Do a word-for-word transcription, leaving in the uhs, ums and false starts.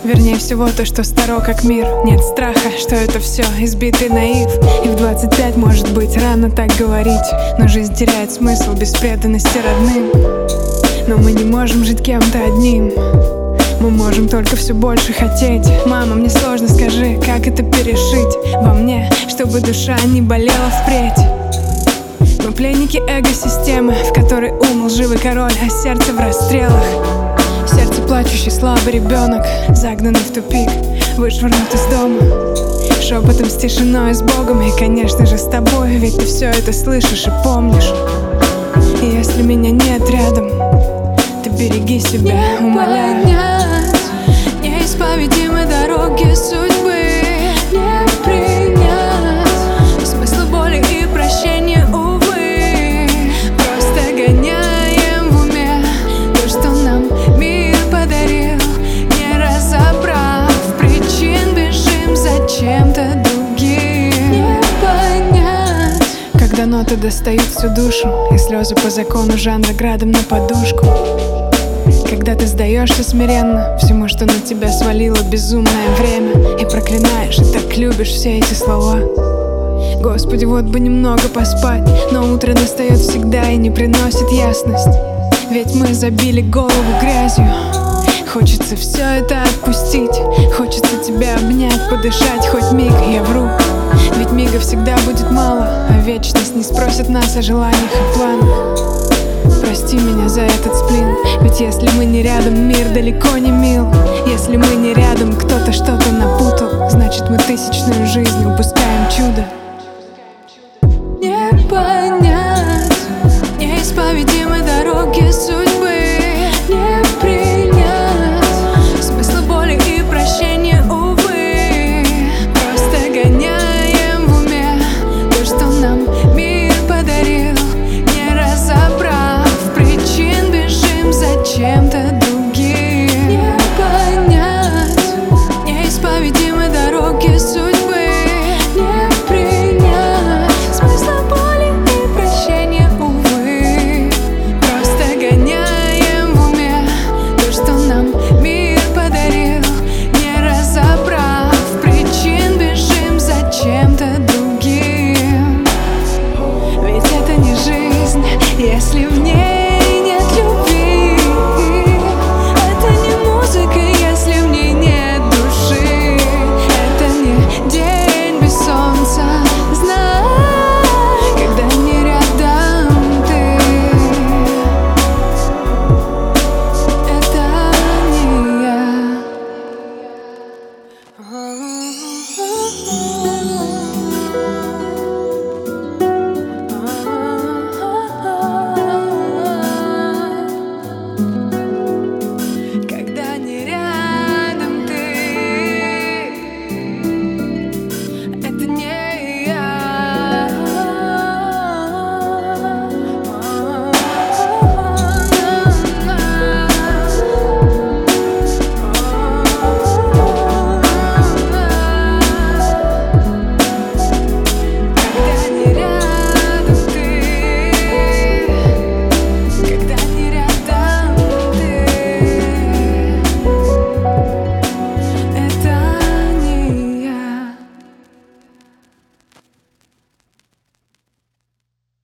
Вернее всего то, что старо как мир. Нет страха, что это все избитый наив. И в двадцать пять, может быть, рано так говорить, но жизнь теряет смысл без преданности родным. Но мы не можем жить кем-то одним, мы можем только все больше хотеть. Мама, мне сложно, скажи, как это перешить во мне, чтобы душа не болела впредь. Мы пленники эго-системы, в которой ум лживый король, а сердце в расстрелах. Сердце плачущий слабый ребенок, загнанный в тупик, вышвырнут из дома. Шепотом с тишиной, с Богом и, конечно же, с тобой, ведь ты все это слышишь и помнишь. И если меня нет рядом, ты береги себя, умоляю. Не понять неисповедимой дороги судьбы, не принять смысла боли и прощения, увы. Просто гоняем в уме то, что нам мир подарил, не разобрав причин, бежим за чем-то другим. Не понять, когда ноты достают всю душу и слезы по закону жанра градом на подушку. Когда ты сдаешься смиренно всему, что на тебя свалило безумное время, и проклинаешь, и так любишь все эти слова. Господи, вот бы немного поспать, но утро настает всегда и не приносит ясность. Ведь мы забили голову грязью. Хочется все это отпустить, хочется тебя обнять, подышать хоть миг, я вру. Ведь мига всегда будет мало, а вечность не спросит нас о желаниях и планах. Прости меня за этот сплин, ведь если мы не рядом, мир далеко не мил. Если мы не рядом, кто-то что-то напутал, значит мы тысячную жизнь упускаем чудо.